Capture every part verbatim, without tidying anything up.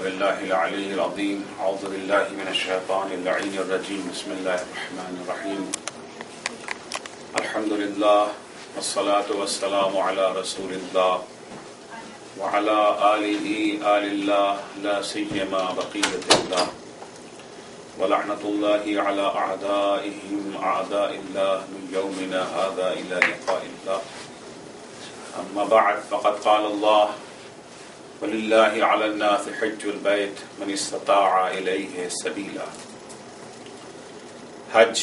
بالله العلي العظيم. أعوذ بالله من الشيطان اللعين الرجيم. بسم الله الرحمن الرحيم. الحمد لله والصلاة والسلام على رسول الله وعلى آله آل الله لا سيما بقية الله ولعنة الله على أعدائهم أعداء الله من يومنا هذا إلى لقاء الله. أما بعد فقد قال الله وَلِلَّهِ عَلَى النَّاسِ حِجُّ الْبَيْتِ مَنِ اسْتَطَاعَ إِلَيْهِ سَبِيلًا. حج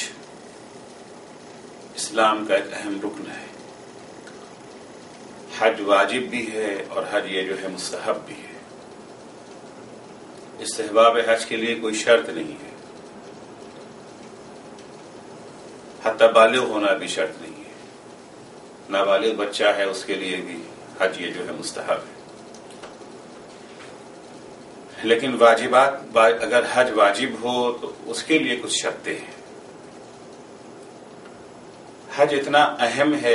اسلام کا ایک اہم رکن ہے. حج واجب بھی ہے اور حج یہ جو ہے مستحب بھی ہے. استحباب حج کے لیے کوئی شرط نہیں ہے، حتی بالغ ہونا بھی شرط نہیں ہے. نابالغ بچہ ہے اس کے لیے بھی حج یہ جو ہے مستحب ہے. لیکن واجبات اگر حج واجب ہو تو اس کے لیے کچھ شرطیں ہیں. حج اتنا اہم ہے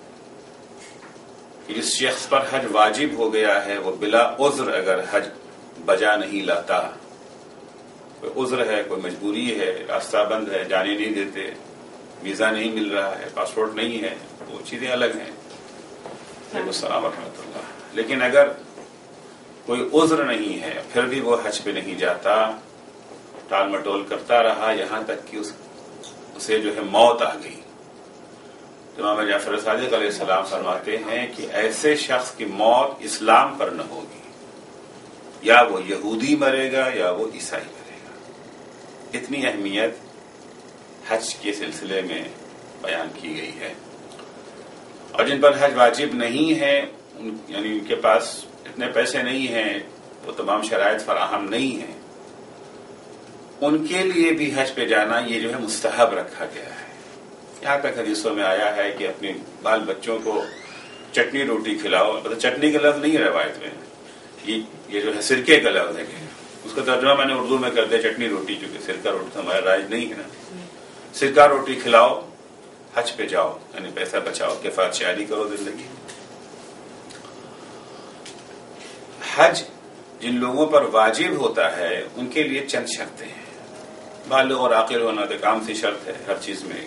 کہ جس شخص پر حج واجب ہو گیا ہے وہ بلا عذر اگر حج بجا نہیں لاتا، کوئی عذر ہے، کوئی مجبوری ہے، راستہ بند ہے، جانے نہیں دیتے، ویزا نہیں مل رہا ہے، پاسپورٹ نہیں ہے، وہ چیزیں الگ ہیں. وعلیکم السلام ورحمۃ اللہ. لیکن اگر کوئی عذر نہیں ہے پھر بھی وہ حج پہ نہیں جاتا، ٹال مٹول کرتا رہا یہاں تک کہ اس اسے جو ہے موت آ گئی، تو امام جعفر صادق علیہ السلام فرماتے ہیں کہ ایسے شخص کی موت اسلام پر نہ ہوگی، یا وہ یہودی مرے گا یا وہ عیسائی مرے گا. اتنی اہمیت حج کے سلسلے میں بیان کی گئی ہے. اور جن پر حج واجب نہیں ہے، یعنی ان کے پاس اتنے پیسے نہیں ہیں، وہ تمام شرائط فراہم نہیں ہیں، ان کے لیے بھی حج پہ جانا یہ جو ہے مستحب رکھا گیا ہے. یہاں تک حدیثوں میں آیا ہے کہ اپنے بال بچوں کو چٹنی روٹی کھلاؤ. مطلب چٹنی کا لفظ نہیں ہے روایت میں، یہ یہ جو ہے سرکے کا لفظ ہے. کہ اس کا ترجمہ میں نے اردو میں کر دیا چٹنی روٹی، چونکہ سرکہ روٹی ہمارا رائج نہیں ہے نا. سرکہ روٹی کھلاؤ، حج پہ جاؤ، یعنی پیسہ بچاؤ، کفایت شعاری کرو زندگی. حج جن لوگوں پر واجب ہوتا ہے ان کے لیے چند شرطیں ہیں. بالغ اور عاقل ہونا تو عام سی شرط ہے ہر چیز میں.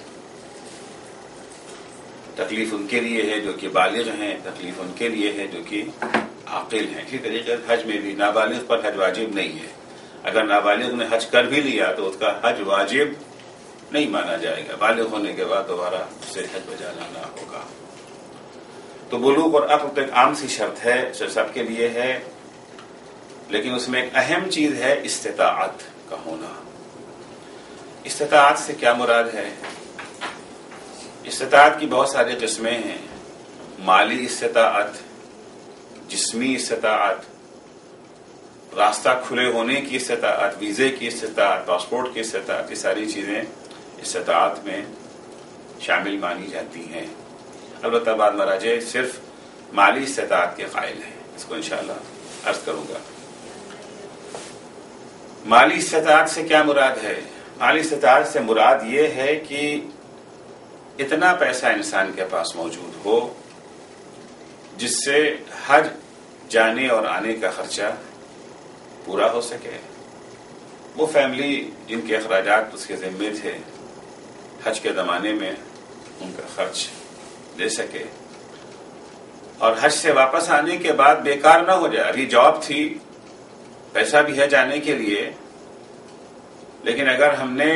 تکلیف ان کے لیے ہے جو کہ بالغ ہیں، تکلیف ان کے لیے ہے جو کہ عاقل ہیں. اسی طریقے سے حج میں بھی نابالغ پر حج واجب نہیں ہے. اگر نابالغ نے حج کر بھی لیا تو اس کا حج واجب نہیں مانا جائے گا. بالغ ہونے کے بعد دوبارہ اسے حج بجا لانا ہوگا. تو بلوغ اور عقل تو ایک عام سی شرط ہے جو سب کے لیے ہے، لیکن اس میں ایک اہم چیز ہے استطاعت کا ہونا. استطاعت سے کیا مراد ہے؟ استطاعت کی بہت ساری قسمیں ہیں. مالی استطاعت، جسمی استطاعت، راستہ کھلے ہونے کی استطاعت، ویزے کی استطاعت، پاسپورٹ کی استطاعت، یہ ساری چیزیں استطاعت میں شامل مانی جاتی ہیں. البتہ بعض مراجع صرف مالی استطاعت کے قائل ہیں. اس کو انشاءاللہ عرض کروں گا. مالی استطاعت سے کیا مراد ہے؟ مالی استطاعت سے مراد یہ ہے کہ اتنا پیسہ انسان کے پاس موجود ہو جس سے حج جانے اور آنے کا خرچہ پورا ہو سکے. وہ فیملی جن کے اخراجات اس کے ذمے تھے حج کے زمانے میں ان کا خرچ دے سکے، اور حج سے واپس آنے کے بعد بیکار نہ ہو جائے. ابھی جاب تھی، پیسہ بھی ہے جانے کے لیے، لیکن اگر ہم نے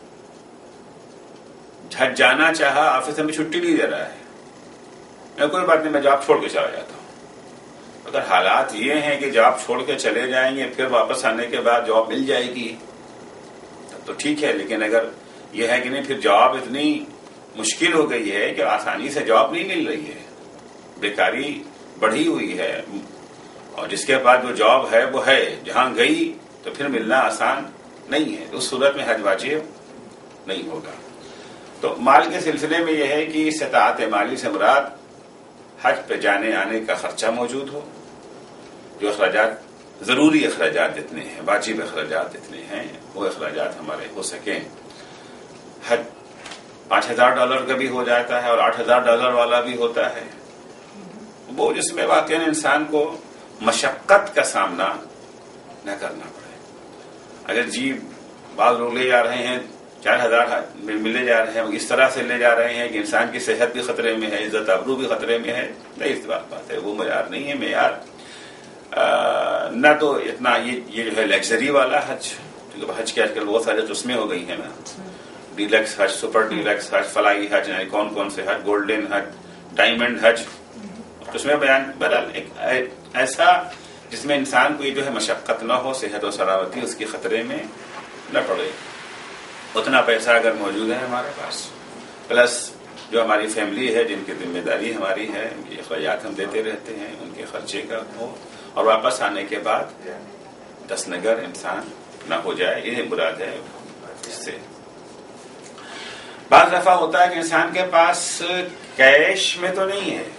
حج جانا چاہا، آفس ہمیں چھٹی نہیں دے رہا ہے، میں کوئی بات نہیں، میں جاب چھوڑ کے چلا جاتا ہوں. اگر حالات یہ ہیں کہ جاب چھوڑ کے چلے جائیں گے پھر واپس آنے کے بعد جاب مل جائے گی تب تو ٹھیک ہے. لیکن اگر یہ ہے کہ نہیں، پھر جاب اتنی مشکل ہو گئی ہے کہ آسانی سے جاب نہیں مل رہی ہے، بیکاری بڑھی ہوئی ہے، اور جس کے بعد جو جاب ہے وہ ہے، جہاں گئی تو پھر ملنا آسان نہیں ہے. اس صورت میں حج واجب نہیں ہوگا. تو مال کے سلسلے میں یہ ہے کہ استطاعت مالی سے مراد حج پہ جانے آنے کا خرچہ موجود ہو، جو اخراجات ضروری اخراجات جتنے ہیں، واجب اخراجات جتنے ہیں، وہ اخراجات ہمارے ہو سکیں. حج پانچ ہزار ڈالر کا بھی ہو جاتا ہے اور آٹھ ہزار ڈالر والا بھی ہوتا ہے. وہ جس میں واقعی انسان کو مشقت کا سامنا نہ کرنا پڑے. اگر جی بعض لوگ لے جا رہے ہیں چار ہزار ملے جا رہے ہیں, اس طرح سے لے جا رہے ہیں کہ انسان کی صحت بھی خطرے میں ہے, عزت آبرو بھی خطرے میں ہے, نہیں اس بات بات ہے, وہ معیار نہیں ہے. معیار نہ تو اتنا یہ یہ جو ہے لیکزری والا حج, کیونکہ حج کے آج کل بہت سارے قسمیں ہو گئی ہیں نا, ڈیلکس حج, سپر ڈیلکس حج, فلائی حج, یعنی کون کون سے حج, گولڈن حج, ڈائمنڈ حج, اس میں بیان بہرحال ایک ایسا جس میں انسان کو یہ جو ہے مشقت نہ ہو, صحت و سلامتی اس کی خطرے میں نہ پڑے. اتنا پیسہ اگر موجود ہے ہمارے پاس, پلس جو ہماری فیملی ہے جن کی ذمہ داری ہماری ہے, ان کی اخراجات ہم دیتے رہتے ہیں, ان کے خرچے کا ہو, اور واپس آنے کے بعد دس نگر انسان نہ ہو جائے, یہ مراد ہے. اس سے بعض دفعہ ہوتا ہے کہ انسان کے پاس کیش میں تو نہیں ہے,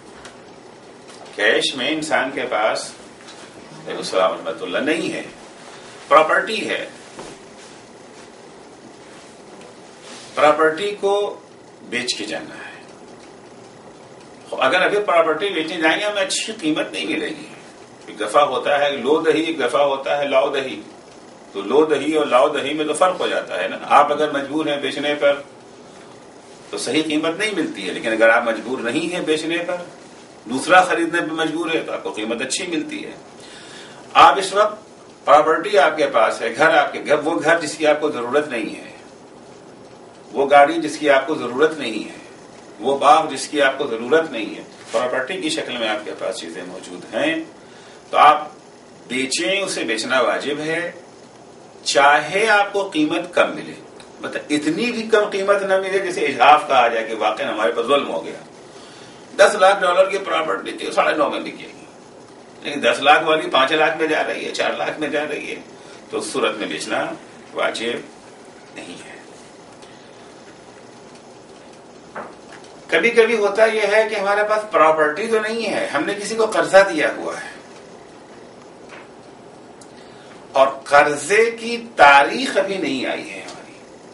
کیش میں انسان کے پاس السلام رحمۃ اللہ نہیں ہے, پراپرٹی ہے, پراپرٹی کو بیچ کے جانا ہے. اگر ابھی پراپرٹی بیچنے جائیں گے ہمیں اچھی قیمت نہیں ملے گی. ایک دفعہ ہوتا ہے لو دہی, ایک دفعہ ہوتا ہے لاؤ دہی. تو لو دہی اور لاؤ دہی میں تو فرق ہو جاتا ہے نا. آپ اگر مجبور ہیں بیچنے پر تو صحیح قیمت نہیں ملتی ہے, لیکن اگر آپ مجبور نہیں ہیں بیچنے پر, دوسرا خریدنے پہ مجبور ہے, تو آپ کو قیمت اچھی ملتی ہے. آپ اس وقت پراپرٹی آپ کے پاس ہے, گھر آپ کے گھر, وہ گھر جس کی آپ کو ضرورت نہیں ہے, وہ گاڑی جس کی آپ کو ضرورت نہیں ہے, وہ باغ جس کی آپ کو ضرورت نہیں ہے, پراپرٹی کی شکل میں آپ کے پاس چیزیں موجود ہیں, تو آپ بیچیں, اسے بیچنا واجب ہے, چاہے آپ کو قیمت کم ملے. مطلب اتنی بھی کم قیمت نہ ملے جیسے اجحاف کہا جائے کہ واقعی ہمارے پر ظلم ہو گیا. دس لاکھ ڈالر کی پراپرٹی تھی, ساڑھے نو میں بکے گی, لیکن دس لاکھ والی پانچ لاکھ میں جا رہی ہے, چار لاکھ میں جا رہی ہے, تو اس صورت میں بیچنا واجب نہیں ہے. کبھی کبھی ہوتا یہ ہے کہ ہمارے پاس پراپرٹی تو نہیں ہے, ہم نے کسی کو قرضہ دیا ہوا ہے, اور قرضے کی تاریخ ابھی نہیں آئی ہے, ہماری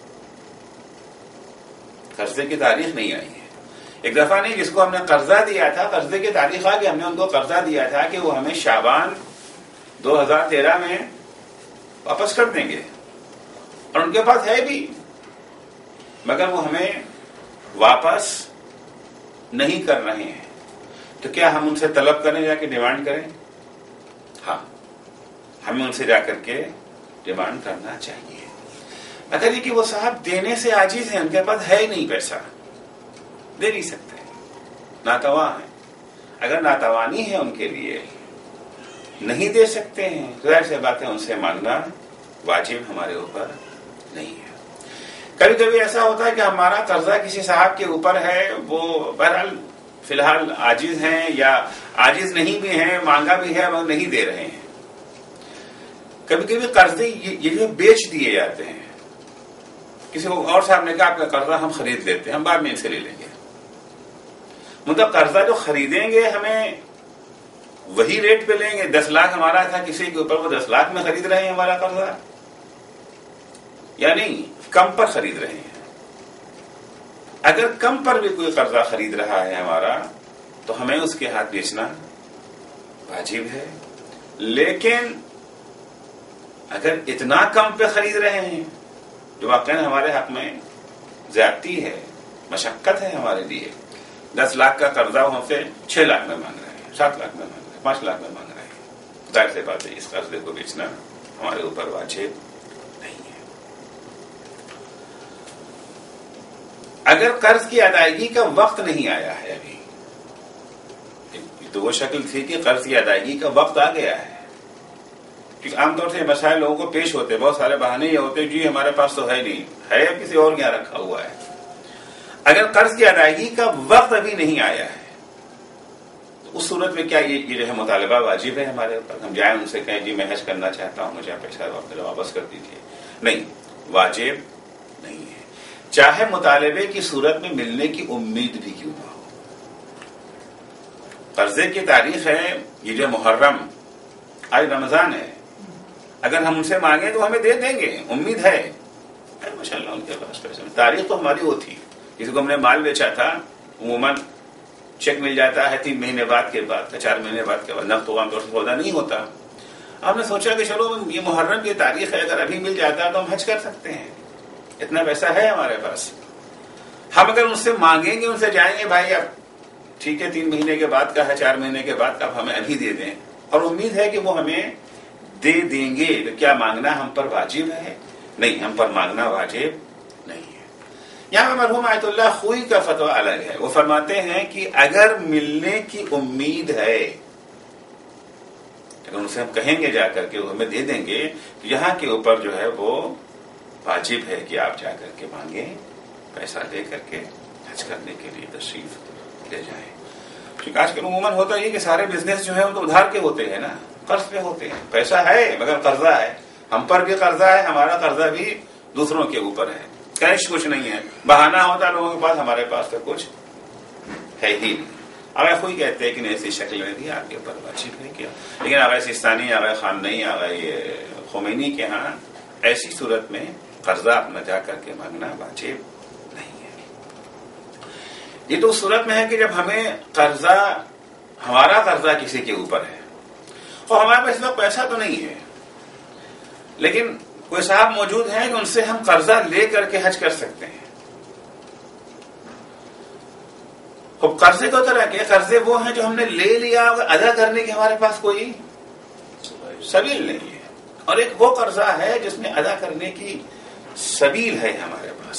قرضے کی تاریخ نہیں آئی ہے. ایک دفعہ نہیں, جس کو ہم نے قرضہ دیا تھا قرضے کی تاریخ آ کہ ہم نے ان کو قرضہ دیا تھا کہ وہ ہمیں شعبان دو ہزار تیرہ میں واپس کر دیں گے, اور ان کے پاس ہے بھی, مگر وہ ہمیں واپس نہیں کر رہے ہیں. تو کیا ہم ان سے طلب کریں, جا کے ڈیمانڈ کریں؟ ہاں, ہمیں ان سے جا کر کے ڈیمانڈ کرنا چاہیے. اگر یہ کہ وہ صاحب دینے سے عاجز ہیں, ان کے پاس ہے ہی نہیں پیسہ, دے نہیں سکتے, ناتواں ہیں. اگر ناتوانی ہے ان کے لیے, نہیں دے سکتے ہیں, ظاہر سی بات ہے ان سے مانگنا واجب ہمارے اوپر نہیں ہے. کبھی کبھی ایسا ہوتا ہے کہ ہمارا قرضہ کسی صاحب کے اوپر ہے, وہ بہرحال فی الحال عاجز ہیں, یا عاجز نہیں بھی ہیں, مانگا بھی ہے مگر نہیں دے رہے ہیں. کبھی کبھی قرضے یہ جو بیچ دیے جاتے ہیں, کسی کو اور صاحب نے کہا آپ کا قرضہ ہم خرید لیتے ہیں, ہم بعد میں ان سے لے لیں گے. مطلب قرضہ جو خریدیں گے ہمیں وہی ریٹ پہ لیں گے. دس لاکھ ہمارا تھا کسی کے اوپر, وہ دس لاکھ میں خرید رہے ہیں ہمارا قرضہ, یا نہیں کم پر خرید رہے ہیں. اگر کم پر بھی کوئی قرضہ خرید رہا ہے ہمارا, تو ہمیں اس کے ہاتھ بیچنا واجب ہے. لیکن اگر اتنا کم پہ خرید رہے ہیں جو واقعا ہمارے حق میں زیادتی ہے, مشقت ہے ہمارے لیے, دس لاکھ کا قرضہ وہ ہم سے چھ لاکھ میں مانگ رہے ہیں, سات لاکھ میں مانگ رہے ہیں, پانچ لاکھ میں مانگ رہے ہیں, ظاہر سی بات ہے اس قرضے کو بیچنا ہمارے اوپر واجب نہیں ہے. اگر قرض کی ادائیگی کا وقت نہیں آیا ہے ابھی, تو وہ شکل تھی کہ قرض کی ادائیگی کا وقت آ گیا ہے, کیونکہ عام طور سے مسائل لوگوں کو پیش ہوتے, بہت سارے بہانے یہ ہوتے جی ہمارے پاس تو ہے نہیں, ہے کسی اور کے یہاں رکھا ہوا ہے. اگر قرض کی ادائیگی کا وقت ابھی نہیں آیا ہے, تو اس صورت میں کیا یہ یہ جو ہے مطالبہ واجب ہے ہمارے اوپر, ہم جائیں ان سے کہیں جی میں حج کرنا چاہتا ہوں, مجھے پیسہ واپس کر دیجیے؟ نہیں, واجب نہیں ہے, چاہے مطالبے کی صورت میں ملنے کی امید بھی کیوں نہ ہو. قرضے کی تاریخ ہے یہ جو محرم, آج رمضان ہے, اگر ہم ان سے مانگیں تو ہمیں دے دیں گے, امید ہے ماشاء اللہ ان کے پاس پیسے. تاریخ تو ہماری وہ تھی, کسی کو ہم نے مال بیچا تھا عموماً چیک مل جاتا ہے تین مہینے بعد کے بعد, چار مہینے بعد کے بعد, نقد تو عام طور سے سودا نہیں ہوتا. ہم نے سوچا کہ چلو یہ محرم کی تاریخ ہے، اگر ابھی مل جاتا تو ہم حج کر سکتے ہیں، اتنا پیسہ ہے ہمارے پاس. ہم اگر ان سے مانگیں گے، ان سے جائیں گے بھائی اب ٹھیک ہے تین مہینے کے بعد کا ہے، چار مہینے کے بعد کا، اب ہمیں ابھی دے دیں، اور امید ہے کہ وہ ہمیں دے دیں گے، تو کیا مانگنا ہم پر واجب ہے؟ نہیں، ہم پر مانگنا واجب نہیں ہے. یہاں پہ مرحوم آیت اللہ خوئی کا فتویٰ الگ ہے. وہ فرماتے ہیں کہ اگر ملنے کی امید ہے، اگر ان سے ہم کہیں گے جا کر کے وہ ہمیں دے دیں گے، تو یہاں کے اوپر جو ہے وہ واجب ہے کہ آپ جا کر کے مانگیں، پیسہ لے کر کے حج کرنے کے لیے تشریف لے جائیں. کیونکہ آج کل عموماً ہوتا یہ کہ سارے بزنس جو ہے وہ تو ادھار کے ہوتے ہیں نا، قرض پہ ہوتے ہیں. پیسہ ہے مگر قرضہ ہے، ہم پر بھی قرضہ ہے، ہمارا قرضہ بھی دوسروں کے اوپر ہے، کیش کچھ نہیں ہے. بہانہ ہوتا لوگوں کے پاس، ہمارے پاس تو کچھ ہے ہی نہیں. آغا خوئی کہتے ہیں کہ ایسی شکل میں بھی آپ کے اوپر واجب ہے کیا. لیکن آغا سیستانی، آغا خامنئی، آغا یہ خمینی کے ہاں ایسی صورت میں قرضہ اپنا جا کر کے مانگنا واجب نہیں ہے. یہ تو اس صورت میں ہے کہ جب ہمیں قرضہ، ہمارا قرضہ کسی کے اوپر ہے اور ہمارے پاس اس وقت پیسہ تو نہیں ہے، لیکن کوئی صاحب موجود ہیں کہ ان سے ہم قرضہ لے کر کے حج کر سکتے ہیں. اب قرضے دو طرح کے، قرضے وہ ہیں جو ہم نے لے لیا اور ادا کرنے کی ہمارے پاس کوئی سبیل نہیں ہے، اور ایک وہ قرضہ ہے جس میں ادا کرنے کی سبیل ہے ہمارے پاس.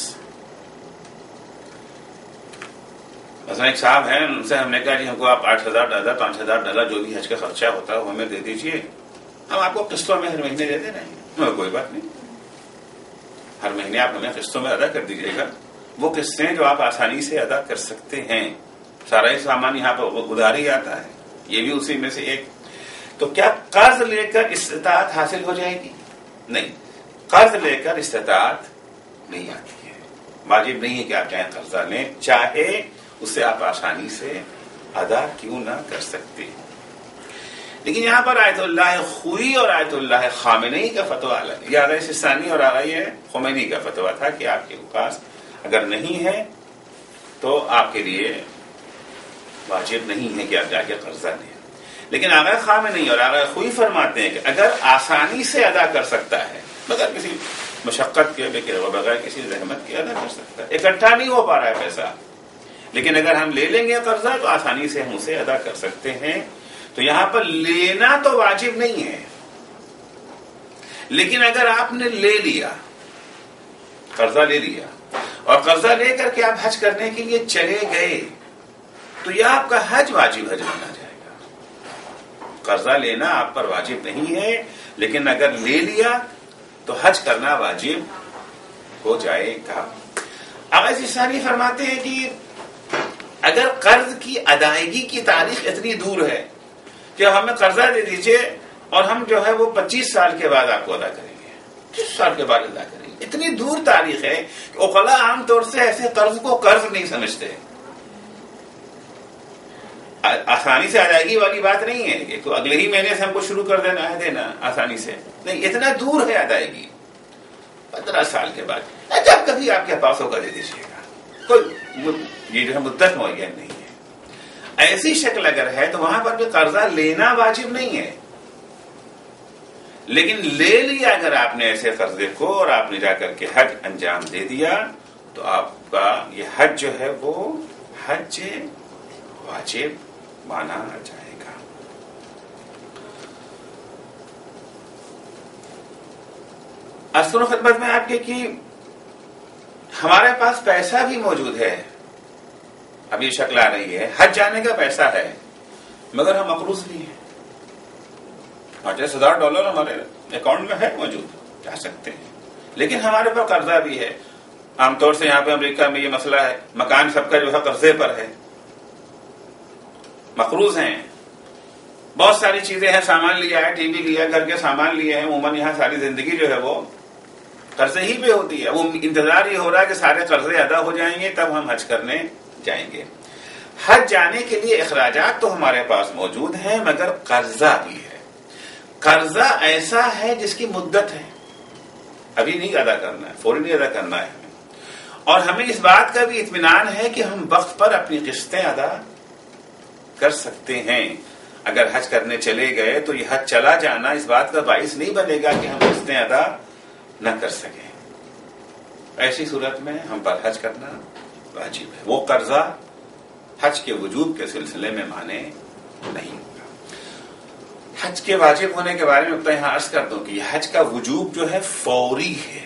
مثلا ایک صاحب ہیں، ان سے ہم نے کہا جی ہم کو آپ آٹھ ہزار ڈالر پانچ ہزار ڈالر جو بھی حج کا خرچہ ہوتا ہے وہ ہمیں دے دیجیے، ہم آپ کو قسطوں میں ہر مہینے دے دے رہے ہیں. کوئی بات نہیں، ہر مہینے آپ ہمیں قسطوں میں ادا کر دیجیے گا. وہ قسطیں جو آپ آسانی سے ادا کر سکتے ہیں، سارا ہی سامان یہاں پر ادھاری آتا ہے، یہ بھی اسی میں سے ایک. تو کیا قرض لے کر استطاعت حاصل ہو جائے گی؟ نہیں، قرض لے کر استطاعت نہیں آتی ہے. واجب نہیں ہے کہ آپ چاہے قرضہ لیں، چاہے اسے آپ آسانی سے ادا کیوں نہ کر سکتے. لیکن یہاں پر آیت اللہ خوئی اور آیت اللہ خامنئی کا فتویٰ الگ ہے. یہ آغا سیستانی اور آغا یہ خمینی کا فتویٰ تھا کہ آپ کے پاس اگر نہیں ہے تو آپ کے لیے واجب نہیں ہے کہ آپ جا کے قرضہ لیں. لیکن آغا خامنئی اور آغا خوئی فرماتے ہیں کہ اگر آسانی سے ادا کر سکتا ہے، بغیر کسی مشقت کے، بغیر کسی زحمت کے ادا کر سکتا ہے، اکٹھا نہیں ہو پا رہا ہے پیسہ، لیکن اگر ہم لے لیں گے قرضہ تو آسانی سے ہم اسے ادا کر سکتے ہیں. تو یہاں پر لینا تو واجب نہیں ہے، لیکن اگر آپ نے لے لیا، قرضہ لے لیا اور قرضہ لے کر کے آپ حج کرنے کے لیے چلے گئے، تو یہ آپ کا حج واجب حج مانا جائے گا. قرضہ لینا آپ پر واجب نہیں ہے، لیکن اگر لے لیا تو حج کرنا واجب ہو جائے گا. آغا سیستانی فرماتے ہیں کہ اگر قرض کی ادائیگی کی تاریخ اتنی دور ہے کہ ہمیں قرضہ دے دیجئے اور ہم جو ہے وہ پچیس سال کے بعد آپ کو ادا کریں گے، پچیس سال کے بعد ادا کریں گے، اتنی دور تاریخ ہے کہ عقلاء عام طور سے ایسے قرض کو قرض نہیں سمجھتے. آسانی سے ادائیگی والی بات نہیں ہے کہ اگلے ہی مہینے سے ہم کو شروع کر دینا ہے دینا آسانی سے، نہیں، اتنا دور ہے ادائیگی. پندرہ سال کے بعد جب کبھی آپ کے پاس ہوگا دے دیجیے گا، کوئی یہ جو ہے مدت معین نہیں ہے. ایسی شکل اگر ہے تو وہاں پر بھی قرضہ لینا واجب نہیں ہے، لیکن لے لیا اگر آپ نے ایسے قرضے کو اور آپ نے جا کر کے حج انجام دے دیا تو آپ کا یہ حج جو ہے وہ حج واجب مانا جائے گا. اصل خدمت میں آپ کے کہ ہمارے پاس پیسہ بھی موجود ہے، اب یہ شکل آ رہی ہے، حج جانے کا پیسہ ہے مگر ہم مقروض نہیں ہیں. پچاس ہزار ڈالر ہمارے اکاؤنٹ میں ہے موجود، جا سکتے ہیں، لیکن ہمارے پاس قرضہ بھی ہے. عام طور سے یہاں پہ امریکہ میں یہ مسئلہ ہے، مکان سب کا جو ہے قرضے پر ہے، مقروض ہیں. بہت ساری چیزیں ہیں، سامان لیا ہے، ٹی وی لیا، گھر کے سامان لیے ہیں، عموماً یہاں ساری زندگی جو ہے وہ قرضے ہی پہ ہوتی ہے. وہ انتظار یہ ہو رہا ہے کہ سارے قرضے ادا ہو جائیں گے تب ہم حج کرنے جائیں گے. حج جانے کے لیے اخراجات تو ہمارے پاس موجود ہیں مگر قرضہ بھی ہے. قرضہ ایسا ہے جس کی مدت ہے، ابھی نہیں ادا کرنا ہے، فوری نہیں ادا کرنا ہے ہمیں، اور ہمیں اس بات کا بھی اطمینان ہے کہ ہم وقت پر اپنی قسطیں ادا کر سکتے ہیں. اگر حج کرنے چلے گئے تو یہ حج چلا جانا اس بات کا باعث نہیں بنے گا کہ ہم قسطیں ادا نہ کر سکیں. ایسی صورت میں ہم پر حج کرنا واجب ہے. وہ قرضہ حج کے وجوب کے سلسلے میں مانے نہیں ہوگا. حج کے واجب ہونے کے بارے میں تو یہاں عرض کر دوں کہ یہ حج کا وجوب جو ہے فوری ہے.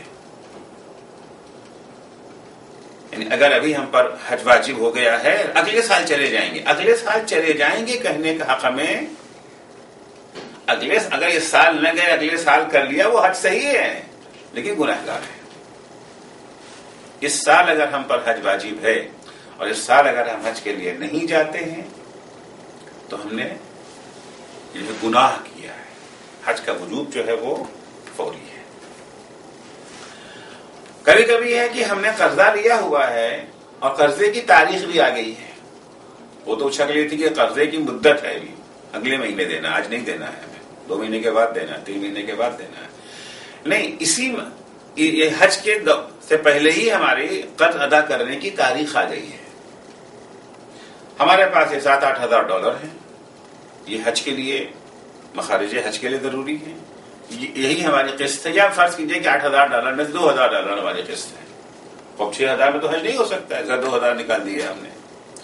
یعنی اگر ابھی ہم پر حج واجب ہو گیا ہے اگلے سال چلے جائیں گے اگلے سال چلے جائیں گے کہنے کا حق ہمیں اگلے اگر اس سال نہ گئے اگلے سال کر لیا وہ حج صحیح ہے لیکن گنہگار ہے. اس سال اگر ہم پر حج واجب ہے اور اس سال اگر ہم حج کے لیے نہیں جاتے ہیں تو ہم نے یہ گناہ کیا ہے. حج کا وجوب جو ہے وہ فوری ہے. کبھی کبھی ہے کہ ہم نے قرضہ لیا ہوا ہے اور قرضے کی تاریخ بھی آ گئی ہے. وہ تو چھک لی تھی کہ قرضے کی مدت ہے ابھی اگلے مہینے دینا آج نہیں دینا ہے ہمیں دو مہینے کے بعد دینا ہے تین مہینے کے بعد دینا ہے. نہیں اسی یہ حج کے سے پہلے ہی ہماری قرض ادا کرنے کی تاریخ آ گئی ہے. ہمارے پاس یہ سات آٹھ ہزار ڈالر ہیں یہ حج کے لیے مخارج حج کے لیے ضروری ہے. یہی ہماری قسط ہے. یا فرض کیجئے کہ آٹھ ہزار ڈالر میں دو ہزار ڈالر ہماری قسط ہے. اب چھ ہزار میں تو حج نہیں ہو سکتا ہے. اگر دو ہزار نکال دیے ہم نے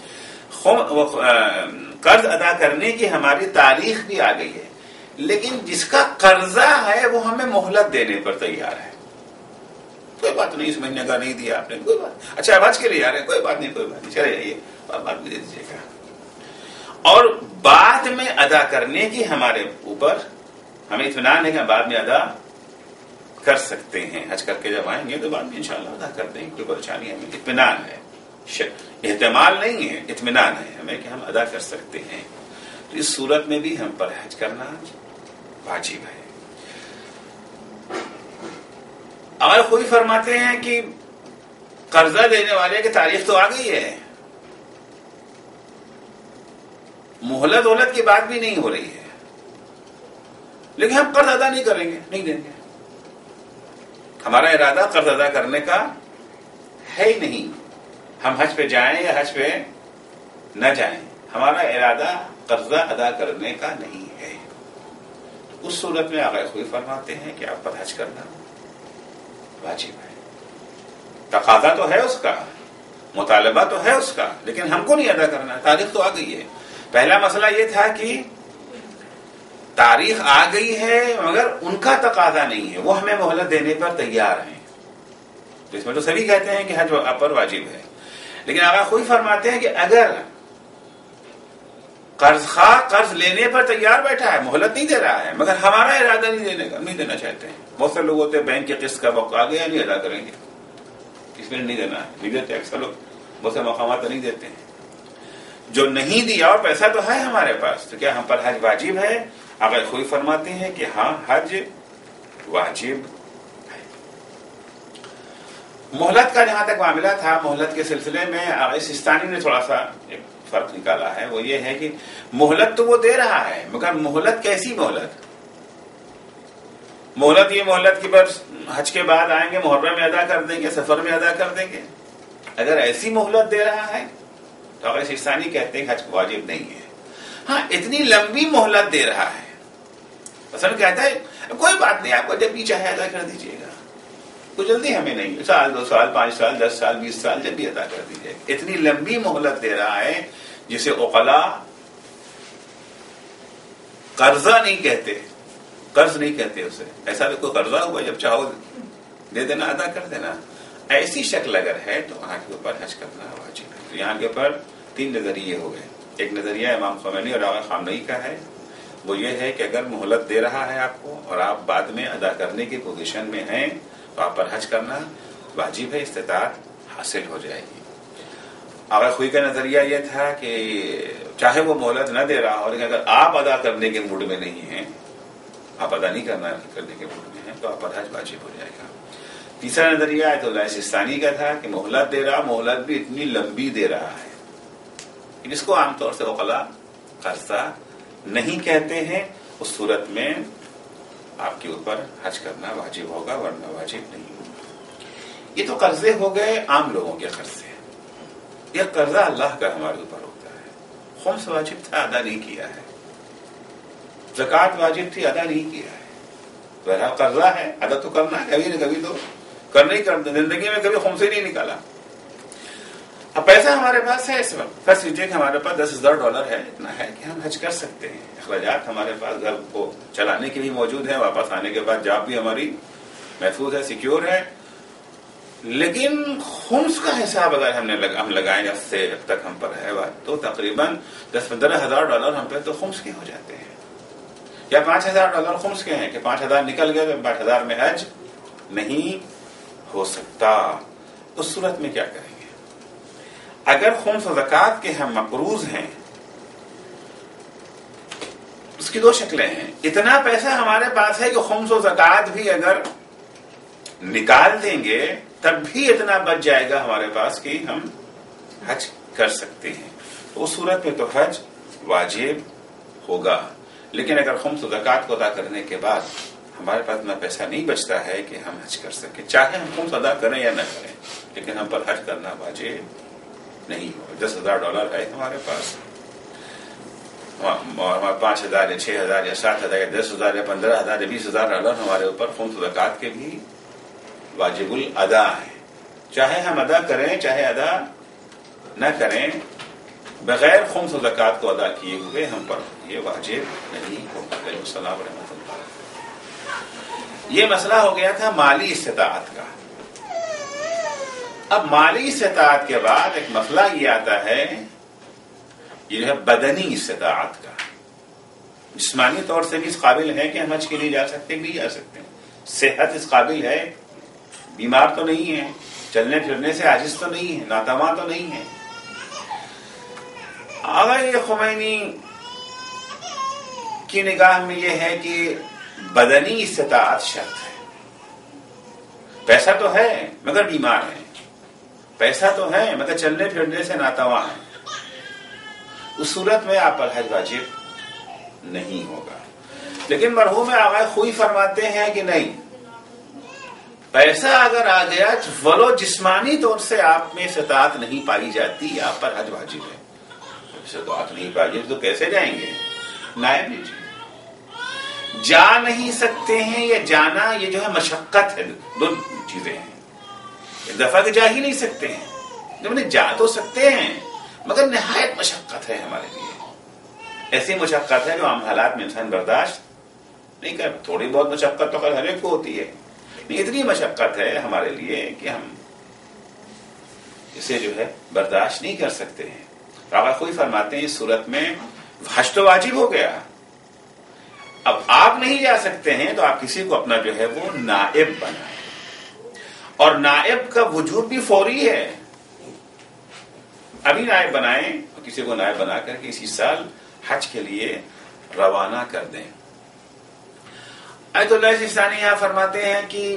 قرض ادا کرنے کی ہماری تاریخ بھی آ گئی ہے لیکن جس کا قرضہ ہے وہ ہمیں مہلت دینے پر تیار ہے. کوئی بات نہیں اس مہینے کا نہیں دیا آپ نے کوئی بات اچھا حج کے لیے آ رہے ہیں کوئی بات نہیں کوئی بات نہیں چلے جائیے بعد میں دے دیجیے گا. اور بعد میں ادا کرنے کی ہمارے اوپر ہمیں اطمینان ہے کہ ہم بعد میں ادا کر سکتے ہیں. حج کر کے جب آئیں گے تو بعد میں انشاءاللہ ادا کر دیں گے. کوئی پریشانی ہمیں اطمینان ہے احتمال نہیں ہے اطمینان ہے ہمیں کہ ہم ادا کر سکتے ہیں. تو اس صورت میں بھی ہم پر حج کرنا واجب ہے. اگر کوئی فرماتے ہیں کہ قرضہ دینے والے کی تاریخ تو آ گئی ہے مہلت وہلت کی بات بھی نہیں ہو رہی ہے لیکن ہم قرض ادا نہیں کریں گے نہیں دیں گے. ہمارا ارادہ قرض ادا کرنے کا ہے ہی نہیں. ہم حج پہ جائیں یا حج پہ نہ جائیں ہمارا ارادہ قرضہ ادا کرنے کا نہیں ہے. اس صورت میں آقا خوئی فرماتے ہیں کہ آپ پر حج کرنا واجب ہے. تقاضا تو ہے اس کا مطالبہ تو ہے اس کا لیکن ہم کو نہیں ادا کرنا. تاریخ تو آ گئی ہے. پہلا مسئلہ یہ تھا کہ تاریخ آ گئی ہے مگر ان کا تقاضا نہیں ہے وہ ہمیں مہلت دینے پر تیار ہیں. تو اس میں تو سبھی کہتے ہیں کہ حج آپ پر واجب ہے لیکن آقا خوئی فرماتے ہیں کہ اگر قرض خواہ قرض لینے پر تیار بیٹھا ہے مہلت نہیں دے رہا ہے مگر ہمارا ارادہ نہیں دینے کا نہیں دینا چاہتے ہیں. بہت سے لوگ ہوتے ہیں بینک کی قسط کا وقت آ گیا نہیں ادا کریں گے اس میں نہیں دینا ہے نہیں دیتے. اکثر لوگ بہت سے مقامات نہیں دیتے ہیں. جو نہیں دیا اور پیسہ تو ہے ہمارے پاس تو کیا ہم پر حج واجب ہے؟ آقا خوئی فرماتے ہیں کہ ہاں حج واجب ہے. مہلت کا جہاں تک معاملہ تھا مہلت کے سلسلے میں آقا سستانی نے تھوڑا سا ایک فرق نکالا ہے. وہ یہ ہے کہ مہلت تو وہ دے رہا ہے مگر مہلت کیسی مہلت؟ مہلت یہ مہلت کی بس حج کے بعد آئیں گے محرم میں ادا کر دیں گے سفر میں ادا کر دیں گے. اگر ایسی مہلت دے رہا ہے تو آقا سستانی کہتے ہیں کہ حج واجب نہیں ہے. ہاں اتنی لمبی مہلت دے رہا ہے مثلا کہتا ہے کوئی بات نہیں آپ کو جب بھی چاہے ادا کر دیجیے گا کوئی جلدی ہمیں نہیں سال دو سال پانچ سال دس سال بیس سال جب بھی ادا کر دیجیے. اتنی لمبی مہلت دے رہا ہے جسے عقلاء قرضہ نہیں کہتے قرض نہیں کہتے اسے. ایسا تو کوئی قرضہ ہوا جب چاہو دے دینا ادا کر دینا. ایسی شکل اگر ہے تو وہاں کے اوپر حج کرنا واجب ہے. تو یہاں کے اوپر تین نظریے ہو گئے. ایک نظریہ امام خمینی اور آقا خامنئی کا ہے وہ یہ ہے کہ اگر مہلت دے رہا ہے آپ کو اور آپ بعد میں ادا کرنے کی پوزیشن میں ہیں تو آپ پر حج کرنا واجب ہے. استطاعت حاصل ہو جائے گی. آقا خوئی کا نظریہ یہ تھا کہ چاہے وہ مہلت نہ دے رہا ہو لیکن اگر آپ ادا کرنے کے موڈ میں نہیں ہیں آپ ادا نہیں کرنا کرنے کے موڈ میں ہیں تو آپ پر حج واجب ہو جائے گا. تیسرا نظریہ آیت اللہ سستانی کا تھا کہ مہلت دے رہا مہلت بھی اتنی لمبی دے رہا ہے جس کو عام طور سے عقلاء قرضہ نہیں کہتے ہیں. اس صورت میں آپ کے اوپر حج کرنا واجب ہوگا ورنہ واجب نہیں ہوگا. یہ تو قرضے ہو گئے عام لوگوں کے قرضے. یہ قرضہ اللہ کا ہمارے اوپر ہوتا ہے. خمس واجب تھا ادا نہیں کیا ہے ज़कात वाजिब थी, अदा नहीं किया है, बहरहाल कर्जा है, अदा तो करना है, कभी न कभी तो करना ही करना, जिंदगी में कभी खुम से नहीं निकाला। अब पैसा हमारे पास है इस वक्त, फर्स्ट कीजिए कि हमारे पास दस हजार डॉलर है, इतना है कि हम हज कर सकते हैं, अखराजात हमारे पास घर को चलाने के लिए मौजूद है, वापस आने के बाद जॉब भी हमारी महफूज है, सिक्योर है। लेकिन खुम्स का हिसाब अगर हमने लग, हम लगाएं जब से जब तक हम पर है बात, तो तकरीबन दस पंद्रह हजार डॉलर हम पे तो खुम्स के हो जाते हैं, या पांच हजार डॉलर खुम्स के हैं कि पांच हजार निकल गए तो पांच हजार में हज नहीं हो सकता। उस सूरत में क्या करेंगे? अगर खुम्स और ज़कात के हम मकरूज हैं, उसकी दो शक्लें हैं। इतना पैसा हमारे पास है कि खुम्स और ज़कात भी अगर निकाल देंगे तब भी इतना बच जाएगा हमारे पास कि हम हज कर सकते हैं, तो उस सूरत में तो हज वाजिब होगा। लेकिन अगर खुम्स और ज़कात को अदा करने के बाद हमारे पास इतना पैसा नहीं बचता है कि हम हज कर सके, चाहे हम खुम्स अदा करें या न करें, लेकिन हम पर हज करना वाजिब नहीं हो। दस हजार डॉलर है हमारे पास, हमारे पांच हजार या छह हजार या सात हजार या दस हजार या पंद्रह हजार या बीस हजार डॉलर हमारे ऊपर खुम्स ज़कात के भी वाजिबुल अदा है, चाहे हम अदा करें चाहे अदा न करें, बगैर खुम्स ज़कात को अदा किए हुए हम पर ये वाजिब नहीं होगा। ये मसला हो गया था माली इस्तिताअत का। अब माली इस्तिताअत के बाद एक मसला ये आता है, ये जो है बदनी इस्तिताअत का। जिस्मानी तौर से भी इस काबिल है कि हम हज के लिए जा सकते नहीं जा सकते, सेहत इस काबिल है, बीमार तो नहीं है, चलने फिरने से आजिज तो नहीं है, नातवा तो नहीं है। अगर ये खुमैनी की निगाह में ये है कि बदनी इस्तिताअत शर्त है, पैसा तो है मगर बीमार है, पैसा तो है मगर चलने फिरने से नातवा है, उस सूरत में आप पर हज वाजिब नहीं होगा। लेकिन मरहूम आगा खुई फरमाते हैं कि नहीं, पैसा अगर आ गया वलो जिस्मानी तौर से आप में इस्तिताअत नहीं पाई जाती, आप पर हज वाजिब है। इस्तिताअत नहीं पाई जाती तो कैसे जाएंगे? नायब लीजिए। जा नहीं सकते हैं, ये जाना ये जो है मशक्कत है, दो चीजें हैं। एक दफा के जा ही नहीं सकते हैं, जब जा तो सकते हैं मगर निहायत मशक्कत है हमारे लिए, ऐसी मशक्कत है जो आम हालात में इंसान बर्दाश्त नहीं कर। थोड़ी बहुत मशक्कत तो हर एक को होती है, नहीं इतनी मशक्कत है हमारे लिए कि हम इसे जो है बर्दाश्त नहीं कर सकते हैं। आगा कोई फरमाते हैं इस सूरत में हज तो वाजिब हो गया, अब आप नहीं जा सकते हैं तो आप किसी को अपना जो है वो नाइब बनाए, और नाइब का वजूद भी फौरी है। अभी नाइब बनाएं और किसी को नाइब बना करके इसी साल हज के लिए रवाना कर दें। आयतुल्लाह सिस्तानी यहां फरमाते हैं कि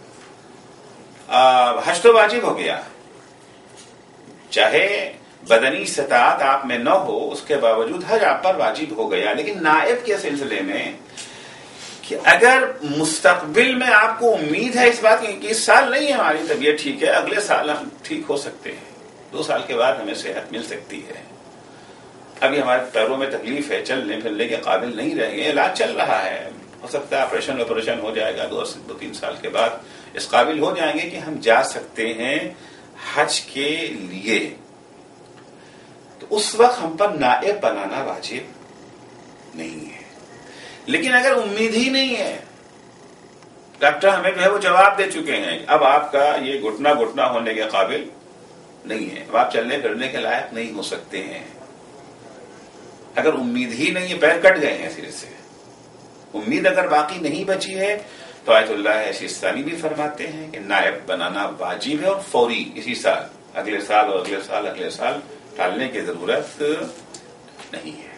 हज तो वाजिब हो गया, चाहे बदनी इस्तिताअत आप में न हो उसके बावजूद हज आप पर वाजिब हो गया। लेकिन नाइब के सिलसिले में कि अगर मुस्तकबिल में आपको उम्मीद है इस बात की कि इस साल नहीं हमारी तबीयत ठीक है, अगले साल हम ठीक हो सकते हैं, दो साल के बाद हमें सेहत मिल सकती है, अभी हमारे पैरों में तकलीफ है, चलने फिरने के काबिल नहीं रह गए, इलाज चल रहा है, हो सकता है ऑपरेशन ऑपरेशन हो जाएगा, दो दो तीन साल के बाद इस काबिल हो जाएंगे कि हम जा सकते हैं हज के लिए, तो उस वक्त हम पर नाइब बनाना वाजिब नहीं है। लेकिन अगर उम्मीद ही नहीं है, डॉक्टर हमें जो है वो जवाब दे चुके हैं, अब आपका ये घुटना घुटना होने के काबिल नहीं है, अब आप चलने फिरने के लायक नहीं हो सकते हैं, अगर उम्मीद ही नहीं है, पैर कट गए हैं सिरे से, उम्मीद अगर बाकी नहीं बची है, तो आयतुल्लाह सिस्तानी भी फरमाते हैं कि नाइब बनाना वाजिब है और फौरी, इसी साल, अगले साल और अगले साल अगले साल टालने की जरूरत नहीं है।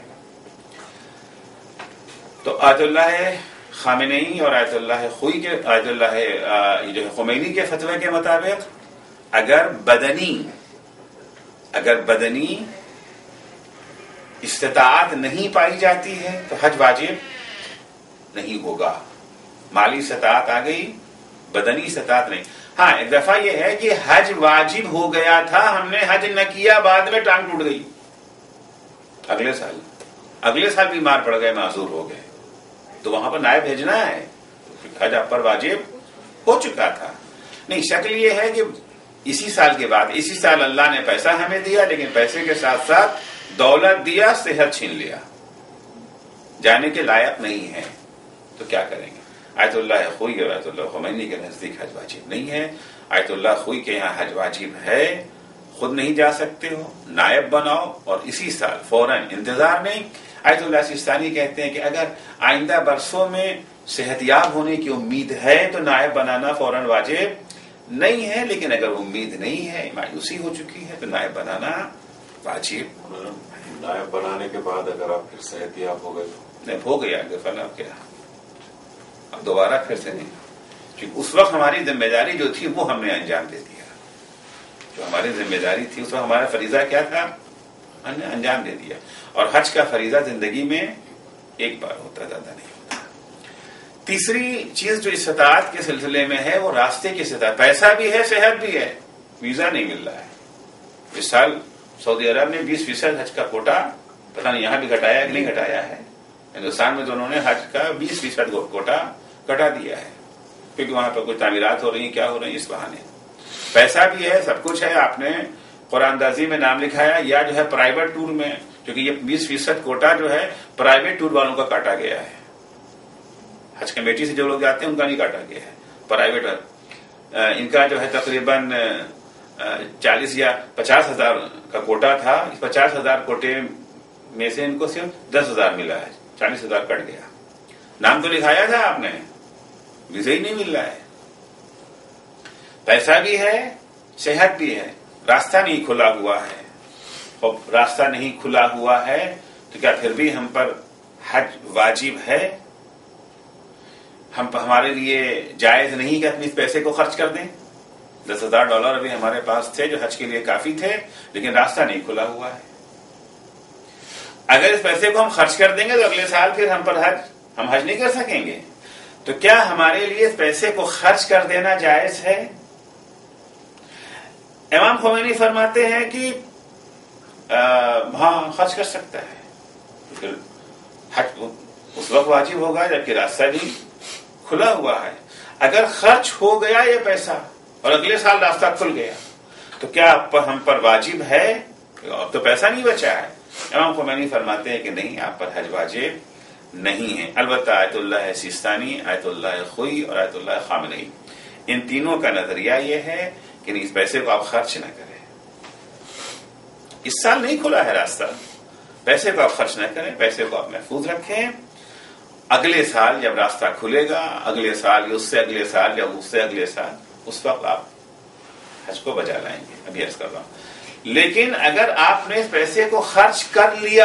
तो आयतुल्लाह खामेनी और आयतुल्लाह खुई के आयतुल्लाह जो खुमैनी के फतवे के मुताबिक अगर बदनी अगर बदनी इस्तिताअत नहीं पाई जाती है तो हज वाजिब नहीं होगा। माली इस्तिताअत आ गई, बदनी इस्तिताअत नहीं। हाँ, एक दफा यह है कि हज वाजिब हो गया था, हमने हज न किया, बाद में टांग टूट गई, अगले साल अगले साल बीमार पड़ गए, माजूर हो गए, تو وہاں پر نائب بھیجنا ہے. حج آپ پر واجب ہو چکا تھا. نہیں، شکل یہ ہے کہ اسی سال کے بعد، اسی سال اللہ نے پیسہ ہمیں دیا، لیکن پیسے کے ساتھ ساتھ دولت دیا، صحت چھین لیا، جانے کے لائق نہیں ہے. تو کیا کریں گے؟ آیت اللہ خوئی اور آیت اللہ خمینی کے نزدیک حج واجب نہیں ہے. آیت اللہ خوئی کے یہاں حج واجب ہے. خود نہیں جا سکتے ہو، نائب بناؤ اور اسی سال فوراً، انتظار نہیں. آیت اللہ سیستانی کہتے ہیں کہ اگر آئندہ برسوں میں صحت یاب ہونے کی امید ہے تو نائب بنانا فوراً واجب نہیں ہے، لیکن اگر امید نہیں ہے، مایوسی ہو چکی ہے، تو نائب بنانا واجب. نائب بنانے کے بعد اگر آپ پھر صحت یاب ہو گئے تو نہیں، ہو گیا فل اب کیا، اب دوبارہ پھر سے نہیں. کیونکہ اس وقت ہماری ذمہ داری جو تھی وہ ہم نے انجام دے دیا. جو ہماری ذمہ داری تھی اس وقت ہمارا فریضہ کیا تھا، ہم نے انجام دے دیا. اور حج کا فریضہ زندگی میں ایک بار ہوتا، زیادہ نہیں ہوتا. تیسری چیز جو استطاعت کے سلسلے میں ہے وہ راستے کی استطاعت. پیسہ بھی ہے، صحت بھی ہے، ویزا نہیں مل رہا ہے. اس سال سعودی عرب نے بیس فیصد حج کا کوٹا، پتہ نہیں یہاں بھی گھٹایا کہ نہیں گھٹایا ہے. ہندوستان میں تو انہوں نے حج کا بیس فیصد کوٹا گھٹا دیا ہے، کیونکہ وہاں پہ کوئی تعمیرات ہو رہی ہیں، کیا ہو رہی ہیں، اس بہانے. پیسہ بھی ہے، سب کچھ ہے. آپ نے قرآن اندازی میں نام لکھایا یا جو ہے پرائیویٹ ٹور میں، کیونکہ یہ بیس فیصد کوٹا جو ہے پرائیویٹ ٹور والوں کا کاٹا گیا ہے. حج کمیٹی سے جو لوگ جاتے ہیں ان کا نہیں کاٹا گیا ہے، پرائیویٹ. ان کا جو ہے تقریباً چالیس یا پچاس ہزار کا کوٹا تھا. اس پچاس ہزار کوٹے میں سے ان کو صرف دس ہزار ملا ہے، چالیس ہزار کٹ گیا. نام تو لکھایا تھا آپ نے، ویزا ہی نہیں مل رہا ہے. پیسہ بھی ہے، صحت بھی ہے، راستہ نہیں کھلا ہوا ہے. اور راستہ نہیں کھلا ہوا ہے تو کیا پھر بھی ہم پر حج واجب ہے؟ ہم ہمارے لیے جائز نہیں کہ اپنے اس پیسے کو خرچ کر دیں؟ دس ہزار ڈالر ابھی ہمارے پاس تھے جو حج کے لیے کافی تھے، لیکن راستہ نہیں کھلا ہوا ہے. اگر اس پیسے کو ہم خرچ کر دیں گے تو اگلے سال پھر ہم پر حج ہم حج نہیں کر سکیں گے. تو کیا ہمارے لیے اس پیسے کو خرچ کر دینا جائز ہے؟ امام خمینی فرماتے ہیں کہ ہاں خرچ کر سکتا ہے. پھر حج اس وقت واجب ہوگا جبکہ راستہ بھی کھلا ہوا ہے. اگر خرچ ہو گیا یہ پیسہ اور اگلے سال راستہ کھل گیا تو کیا ہم پر واجب ہے؟ اب تو پیسہ نہیں بچا ہے. امام خمینی فرماتے ہیں کہ نہیں، آپ پر حج واجب نہیں ہے. البتہ آیت اللہ سیستانی، آیت اللہ خوئی اور آیت اللہ خامنئی، ان تینوں کا نظریہ یہ ہے کہ اس پیسے کو آپ خرچ نہ کریں. اس سال نہیں کھلا ہے راستہ، پیسے کو آپ خرچ نہ کریں، پیسے کو آپ محفوظ رکھیں. اگلے سال جب راستہ کھلے گا، اگلے سال، اس سے اگلے سال، جب اس سے اگلے سال، اس وقت آپ حج کو بجا لائیں گے. ابھی عرض کر رہا ہوں. لیکن اگر آپ نے اس پیسے کو خرچ کر لیا،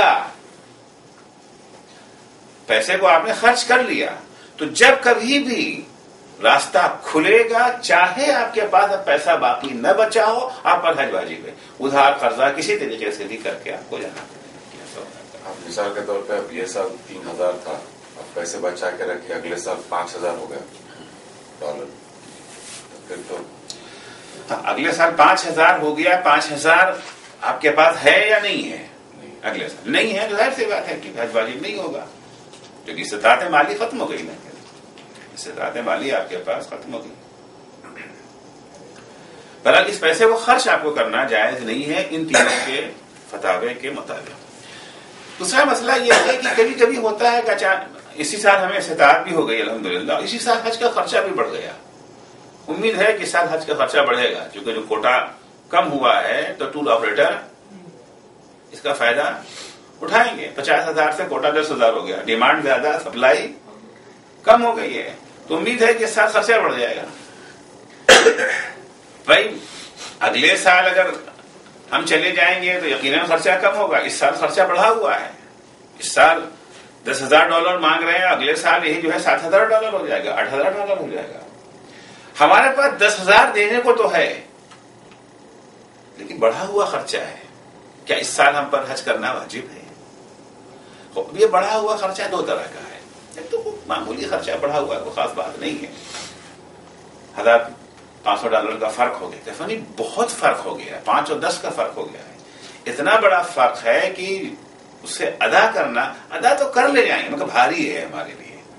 پیسے کو آپ نے خرچ کر لیا، تو جب کبھی بھی راستہ کھلے گا، چاہے آپ کے پاس اب پیسہ باقی نہ بچا ہو، آپ پر حج واجب ہے. ادھار قرضہ کسی طریقے سے بھی کر کے آپ کو جانا ہے. آپ مثال کے طور پہ اب یہ سال تین ہزار تھا، اب پیسے بچا کے رکھے، اگلے سال پانچ ہزار ہو گیا ڈالر، پھر تو اگلے سال پانچ ہزار ہو گیا. پانچ ہزار آپ کے پاس ہے یا نہیں ہے؟ اگلے سال نہیں ہے تو ظاہر سی بات ہے کہ حج واجب نہیں ہوگا، کیونکہ استطاعت مالی ختم ہو گئی نا. استطاعت مالی آپ کے پاس ختم ہو گئی. بہرحال اس پیسے کو خرچ آپ کو کرنا جائز نہیں ہے ان تینوں کے فتاوے کے مطابق. دوسرا مسئلہ یہ ہے کہ کبھی کبھی ہوتا ہے کہ اسی سال ہمیں استطاعت بھی ہو گئی الحمدللہ، اسی سال حج کا خرچہ بھی بڑھ گیا. امید ہے کہ اس سال حج کا خرچہ بڑھے گا، کیونکہ جو کوٹا کم ہوا ہے تو ٹور آپریٹر اس کا فائدہ اٹھائیں گے. پچاس ہزار سے کوٹا دس ہزار ہو گیا، ڈیمانڈ زیادہ، سپلائی کم ہو گئی ہے، تو امید ہے کہ اس سال خرچہ بڑھ جائے گا. بھائی اگلے سال اگر ہم چلے جائیں گے تو یقیناً خرچہ کم ہوگا. اس سال خرچہ بڑھا ہوا ہے، اس سال دس ہزار ڈالر مانگ رہے ہیں، اگلے سال یہی جو ہے سات ہزار ڈالر ہو جائے گا، آٹھ ہزار ڈالر ہو جائے گا. ہمارے پاس دس ہزار دینے کو تو ہے لیکن بڑھا ہوا خرچہ ہے. کیا اس سال ہم پر حج کرنا واجب ہے؟ یہ بڑھا ہوا خرچہ دو طرح کا ہے. ایک تو معمولی خرچہ بڑھا ہوا ہے، کوئی خاص بات نہیں ہے، ہزار پانچ سو ڈالر کا فرق ہو گیا. فنی بہت فرق ہو گیا ہے، پانچ اور دس کا فرق ہو گیا ہے. اتنا بڑا فرق ہے کہ اسے ادا کرنا، ادا تو کر لے جائیں گے مگر بھاری ہے ہمارے لیے.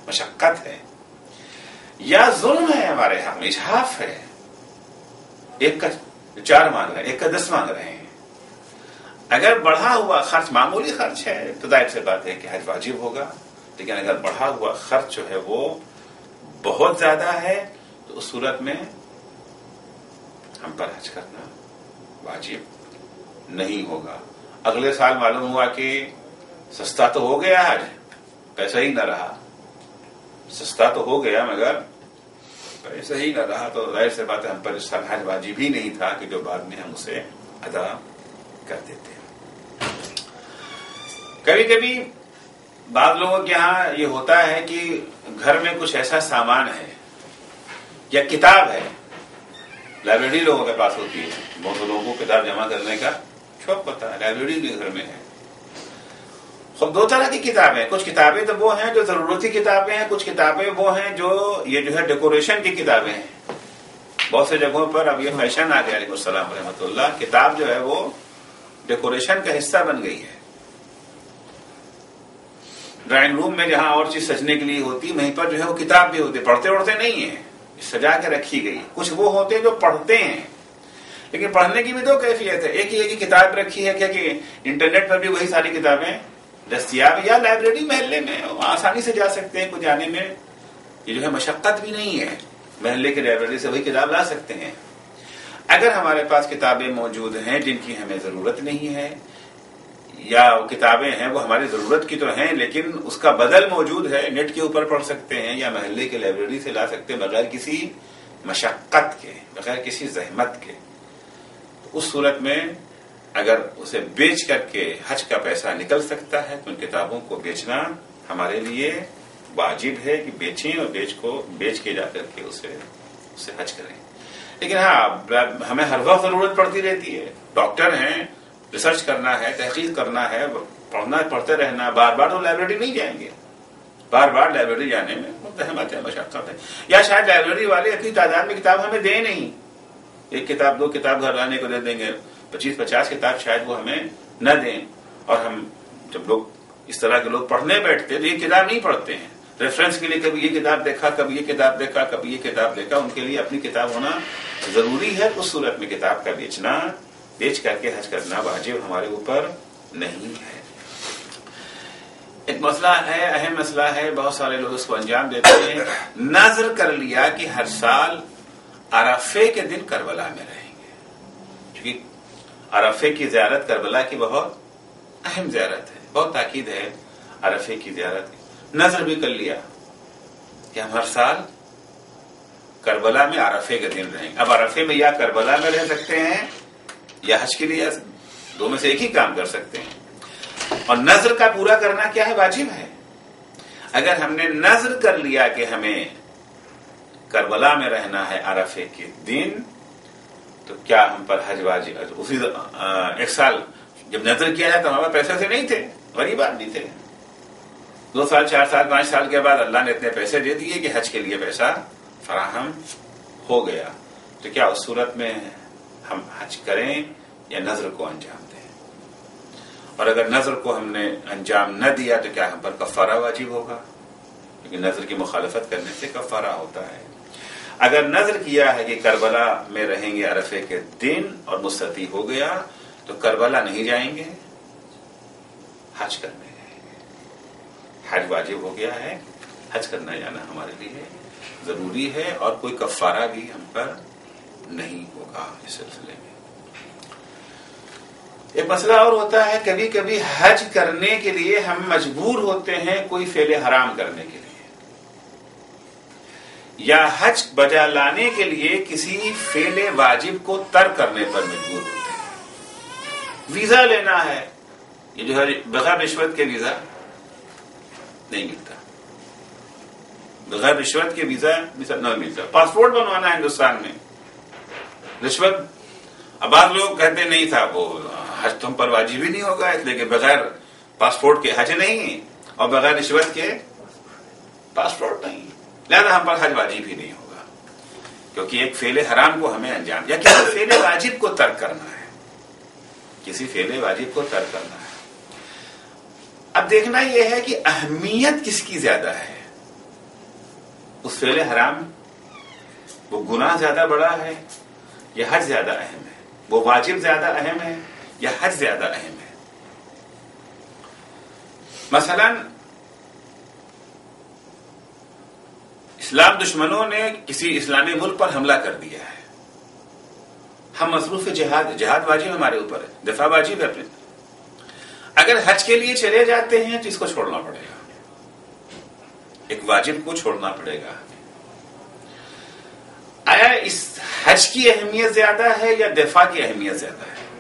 مشقت ہے یا ظلم ہے ہمارے حق میں، اجحاف ہے. ایک کا چار مانگ رہے ہیں، ایک کا دس مانگ رہے ہیں. اگر بڑھا ہوا خرچ معمولی خرچ ہے تو ظاہر سی بات ہے کہ حج واجب ہوگا، لیکن اگر بڑھا ہوا خرچ جو ہے وہ بہت زیادہ ہے تو اس صورت میں ہم پر حج کرنا واجب نہیں ہوگا. اگلے سال معلوم ہوا کہ سستا تو ہو گیا حج، پیسہ ہی نہ رہا. سستا تو ہو گیا مگر پیسہ ہی نہ رہا تو ظاہر سی بات ہے ہم پر اس سال حج واجب ہی نہیں تھا کہ جو بعد میں ہم اسے ادا کر دیتے. کبھی کبھی بعض لوگوں کے ہاں یہ ہوتا ہے کہ گھر میں کچھ ایسا سامان ہے یا کتاب ہے، لائبریری لوگوں کے پاس ہوتی ہے، بہت لوگوں کو کتاب جمع کرنے کا شوق ہوتا ہے، لائبریری بھی گھر میں ہے. خب دو طرح کی کتابیں، کچھ کتابیں تو وہ ہیں جو ضرورتی کتابیں ہیں، کچھ کتابیں وہ ہیں جو یہ جو ہے ڈیکوریشن کی کتابیں ہیں. بہت سے جگہوں پر اب یہ فیشن آ گیا، علیہ السلام رحمۃ اللہ، کتاب جو ہے وہ ڈیکوریشن کا حصہ بن گئی ہے. ڈرائنگ روم میں جہاں اور چیز سجنے کے لیے ہوتی وہیں پر جو ہے وہ کتاب بھی ہوتی، پڑھتے اڑتے نہیں ہیں، سجا کے رکھی گئی. کچھ وہ ہوتے ہیں جو پڑھتے ہیں، لیکن پڑھنے کی بھی دو کیفیت ہے. ایک یہ کہ کتاب رکھی ہے کیا کہ انٹرنیٹ پر بھی وہی ساری کتابیں دستیاب، یا لائبریری محلے میں آسانی سے جا سکتے ہیں، کچھ جانے میں یہ جو ہے مشقت بھی نہیں ہے، محلے کی لائبریری سے وہی کتاب لا سکتے ہیں. اگر ہمارے پاس کتابیں موجود ہیں جن کی ہمیں ضرورت نہیں ہے، یا وہ کتابیں ہیں وہ ہماری ضرورت کی تو ہیں لیکن اس کا بدل موجود ہے، نیٹ کے اوپر پڑھ سکتے ہیں یا محلے کے لائبریری سے لا سکتے ہیں بغیر کسی مشقت کے، بغیر کسی زحمت کے، تو اس صورت میں اگر اسے بیچ کر کے حج کا پیسہ نکل سکتا ہے تو ان کتابوں کو بیچنا ہمارے لیے واجب ہے کہ بیچیں اور بیچ کو بیچ کے جا کر کے اسے اسے حج کریں. لیکن ہاں ہمیں ہر وقت ضرورت پڑتی رہتی ہے، ڈاکٹر ہیں، ریسرچ کرنا ہے، تحقیق کرنا ہے، پڑھنا پڑھتے رہنا، بار بار تو لائبریری نہیں جائیں گے، بار بار لائبریری جانے میں زحمت ہے، مشقت ہے، یا شاید لائبریری والے اتنی تعداد میں کتاب ہمیں دیں نہیں، ایک کتاب دو کتاب گھر لانے کو دے دیں گے، پچیس پچاس کتاب شاید وہ ہمیں نہ دیں. اور ہم جب لوگ اس طرح کے لوگ پڑھنے بیٹھتے ہیں تو یہ کتاب نہیں پڑھتے ہیں، ریفرنس کے لیے کبھی یہ کتاب دیکھا، کبھی یہ کتاب دیکھا، کبھی یہ کتاب دیکھا. ان کے لیے اپنی کتاب ہونا ضروری ہے. اس صورت میں کتاب کا بیچنا، بیچ کر کے حج کرنا واجب ہمارے اوپر نہیں ہے. ایک مسئلہ ہے، اہم مسئلہ ہے، بہت سارے لوگ اس کو انجام دیتے ہیں. نظر کر لیا کہ ہر سال عرفے کے دن کربلا میں رہیں گے، کیونکہ عرفے کی زیارت کربلا کی بہت اہم زیارت ہے، بہت تاکید ہے عرفے کی زیارت کی. نظر بھی کر لیا کہ ہم ہر سال کربلا میں عرفے کے دن رہیں گے. اب عرفے میں یا کربلا میں رہ سکتے ہیں یا حج کے لیے، دو میں سے ایک ہی کام کر سکتے ہیں. اور نظر کا پورا کرنا کیا ہے؟ واجب ہے. اگر ہم نے نظر کر لیا کہ ہمیں کربلا میں رہنا ہے عرفے کے دن، تو کیا ہم پر حج واجب؟ اسی ایک سال جب نظر کیا ہے تو ہمارے پیسے سے نہیں تھے، غریب آدمی تھے. دو سال چار سال پانچ سال کے بعد اللہ نے اتنے پیسے دے دیے کہ حج کے لیے پیسہ فراہم ہو گیا، تو کیا اس صورت میں ہم حج کریں یا نظر کو انجام دیں؟ اور اگر نظر کو ہم نے انجام نہ دیا تو کیا ہم پر کفارہ واجب ہوگا؟ کیونکہ نظر کی مخالفت کرنے سے کفارہ ہوتا ہے. اگر نظر کیا ہے کہ کربلا میں رہیں گے عرفے کے دن اور مستطیع ہو گیا تو کربلا نہیں جائیں گے، حج کرنے جائیں گے. حج واجب ہو گیا ہے، حج کرنا جانا ہمارے لیے ضروری ہے اور کوئی کفارہ بھی ہم پر نہیں ہوگا اس سلسلے میں. ایک مسئلہ اور ہوتا ہے، کبھی کبھی حج کرنے کے لیے ہم مجبور ہوتے ہیں کوئی فعل حرام کرنے کے لیے، یا حج بجا لانے کے لیے کسی فعل واجب کو ترک کرنے پر مجبور ہوتے ہیں. ویزا لینا ہے، یہ جو ہے بغیر رشوت کے ویزا نہیں ملتا، بغیر رشوت کے ویزا نہیں ملتا. پاسپورٹ بنوانا ہے ہندوستان میں، رشوت، اب بعض لوگ کہتے نہیں تھا وہ حج تم پر واجب ہی نہیں ہوگا اس لیے کہ بغیر پاسپورٹ کے حج نہیں اور بغیر رشوت کے پاسپورٹ نہیں، لہذا ہم پر حج واجب ہی نہیں ہوگا. کیونکہ ایک فعل حرام کو ہمیں انجام، یا کسی فعل واجب کو ترک کرنا ہے، کسی فعل واجب کو ترک کرنا ہے. اب دیکھنا یہ ہے کہ اہمیت کس کی زیادہ ہے. اس فعل حرام وہ گناہ زیادہ بڑا ہے یا حج زیادہ اہم ہے؟ وہ واجب زیادہ اہم ہے یا حج زیادہ اہم ہے؟ مثلا اسلام دشمنوں نے کسی اسلامی ملک پر حملہ کر دیا ہے، ہم مصروف جہاد جہاد واجب ہمارے اوپر ہے، دفاع واجب ہے اپنے. اگر حج کے لیے چلے جاتے ہیں تو اس کو چھوڑنا پڑے گا، ایک واجب کو چھوڑنا پڑے گا. آیا اس حج کی اہمیت زیادہ ہے یا دفاع کی اہمیت زیادہ ہے؟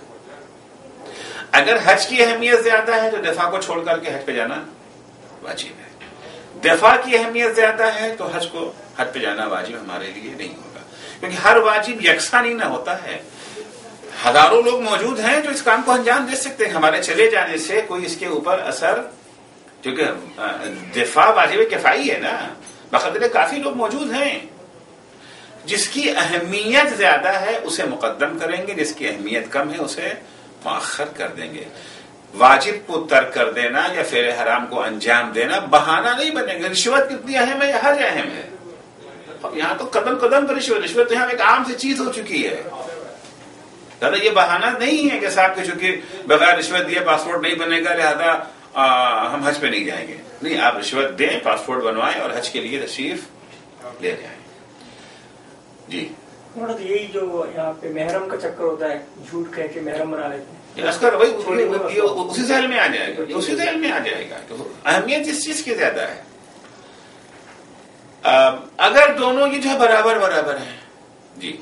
اگر حج کی اہمیت زیادہ ہے تو دفاع کو چھوڑ کر کے حج پہ جانا واجب ہے. دفاع کی اہمیت زیادہ ہے تو حج کو حج پہ جانا واجب ہمارے لیے نہیں ہوگا، کیونکہ ہر واجب یکساں نہیں نہ ہوتا ہے. ہزاروں لوگ موجود ہیں جو اس کام کو انجام دے سکتے ہیں، ہمارے چلے جانے سے کوئی اس کے اوپر اثر، کیونکہ دفاع واجب کفائی ہے نا، بقدر کافی لوگ موجود ہیں. جس کی اہمیت زیادہ ہے اسے مقدم کریں گے، جس کی اہمیت کم ہے اسے مؤخر کر دیں گے. واجب کو ترک کر دینا یا فعل حرام کو انجام دینا بہانہ نہیں بنے گا. رشوت کتنی اہم ہے یا حج اہم ہے؟ اب یہاں تو قدم قدم پر رشوت رشوت یہاں ایک عام سی چیز ہو چکی ہے. دادا یہ بہانہ نہیں ہے کہ صاحب کے چونکہ بغیر رشوت دیے پاسپورٹ نہیں بنے گا لہذا ہم حج پہ نہیں جائیں گے. نہیں، آپ رشوت دیں، پاسپورٹ بنوائیں اور حج کے لیے تشریف لے جائیں. جی یہی جو یہاں پہ محرم کا چکر ہوتا ہے، جھوٹ کہہ کے محرم بنا لیتے ہیں، وہی اسی ذہن میں آ جائے گا، اسی ذہن میں آ جائے گا. اہمیت اس چیز کی زیادہ ہے. اگر دونوں یہ جو ہے برابر برابر ہیں. جی